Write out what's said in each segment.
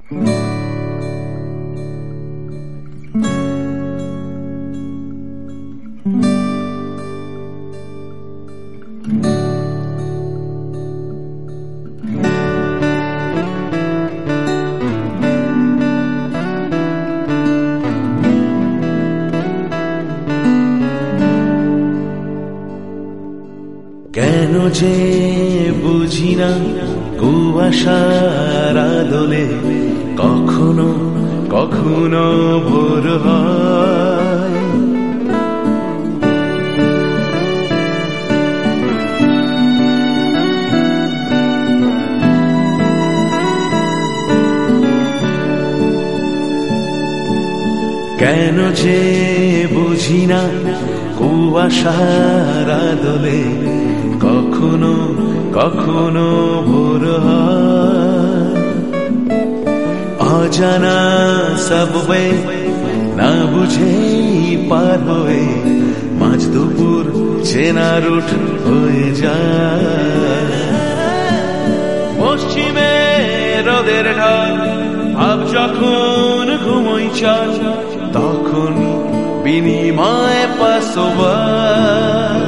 কেন যে বুঝি না কুয়াশার আদলে কখনো কখনো ভোর হয়। কেন যে বুঝি না কুয়াশার আদলে কখনো কখনো ভোর হয়। অজানা সবওয়ে না বুঝে পার হয়ে মাঝ দুপুর চেনা রুট হয়ে যায়। পশ্চিমে রোদের ঢাল ভাব যখন ঘুমোই চাল তখন বিনিময় পাসোবার।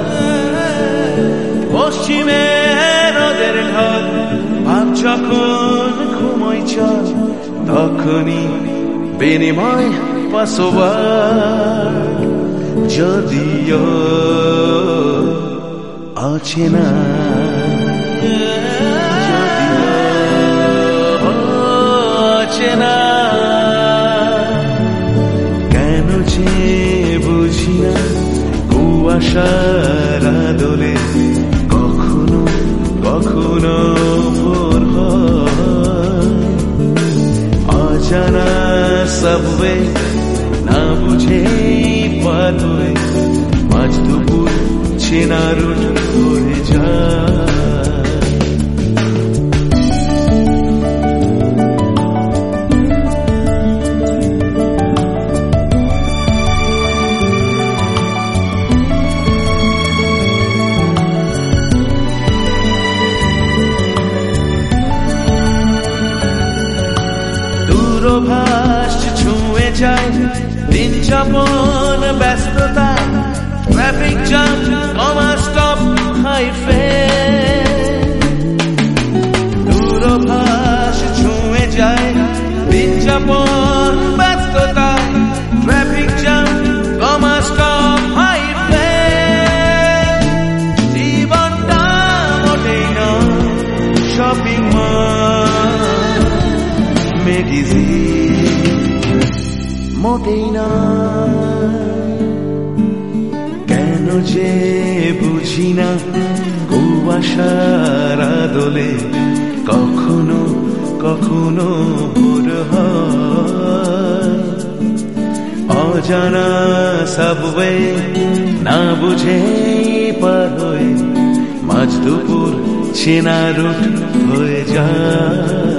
পশ্চিমে রোদের ঢাল ভাব যখন ঘুমোই চাল তখনই বিনিময় পাসোবার। যদিও অচেনা অচেনা কেন যে বুঝি না কুয়াশার আদলে কখনো কখনো ভোর হয়। অজানা সবওয়ে না বুঝে পার হয়ে মাঝ দুপুর চেনা রুট হয়ে যায়। দূরভাষ ছুঁয়ে যায় দিন যাপন ব্যস্ততা traffic jam comma stop highway. দূরভাষ ছুঁয়ে যায় দিন যাপন ব্যস্ততা traffic jam comma stop highway. জীবনটা মোটেই নয় শপিং মল মেডিসিন মোটেই না। কেন যে বুঝি না কুয়াশার আদলে কখনো কখনো ভোর হয়। অজানা সবওয়ে না বুঝে পার হয়ে মাঝ দুপুর চেনা রুট হয়ে যায়।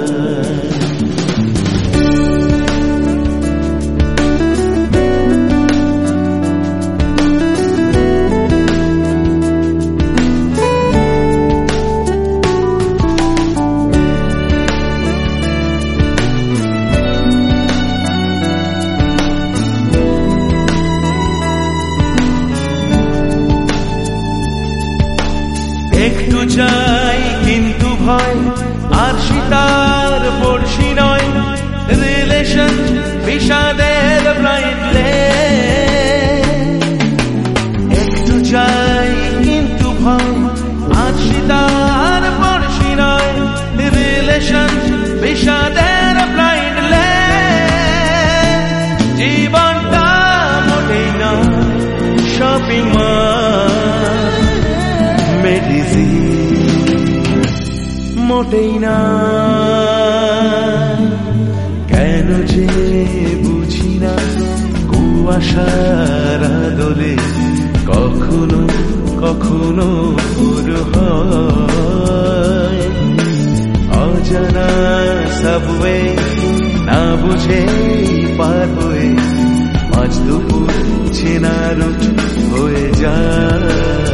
একটু চাই কিন্তু ভয় আর সীতার পড়শি নয়। রিলেশন বিষাদের ব্লাইন্ডলে। একটু চাই কিন্তু ভয় আর সীতার পড়শি নয়। রিলেশন বিষাদের ব্লাইন্ডলে। জীবনটা মোটেই নয় শপিং মল মেডিসিন মোটেই না। কেন যে বুঝি না কুয়াশার আদলে কখনো কখনো ভোর হয়। অজানা সবওয়ে না বুঝে পার হয়ে মাঝ দুপুর চেনা রুট হয়ে যায়।